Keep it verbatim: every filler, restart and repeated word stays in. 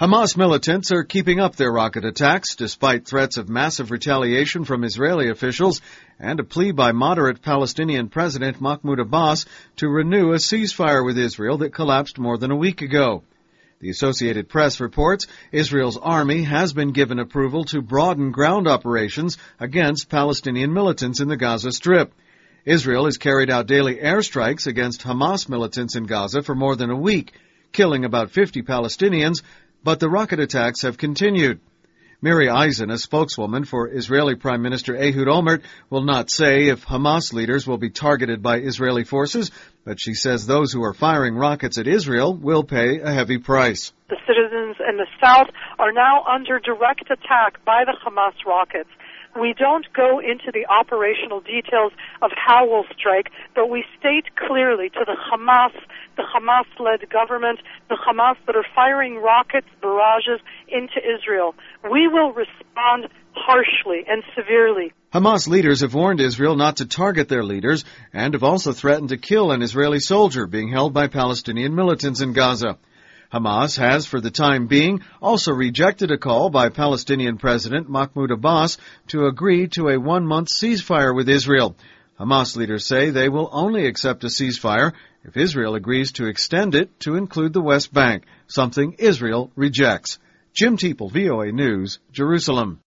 Hamas militants are keeping up their rocket attacks despite threats of massive retaliation from Israeli officials and a plea by moderate Palestinian President Mahmoud Abbas to renew a ceasefire with Israel that collapsed more than a week ago. The Associated Press reports Israel's army has been given approval to broaden ground operations against Palestinian militants in the Gaza Strip. Israel has carried out daily airstrikes against Hamas militants in Gaza for more than a week, killing about fifty Palestinians, but the rocket attacks have continued. Miri Eisen, a spokeswoman for Israeli Prime Minister Ehud Olmert, will not say if Hamas leaders will be targeted by Israeli forces, but she says those who are firing rockets at Israel will pay a heavy price. The citizens in the south are now under direct attack by the Hamas rockets. We don't go into the operational details of how we'll strike, but we state clearly to the Hamas, the Hamas-led government, the Hamas that are firing rockets, barrages into Israel. We will respond harshly and severely. Hamas leaders have warned Israel not to target their leaders and have also threatened to kill an Israeli soldier being held by Palestinian militants in Gaza. Hamas has, for the time being, also rejected a call by Palestinian President Mahmoud Abbas to agree to a one-month ceasefire with Israel. Hamas leaders say they will only accept a ceasefire if Israel agrees to extend it to include the West Bank, something Israel rejects. Jim Teeple, V O A News, Jerusalem.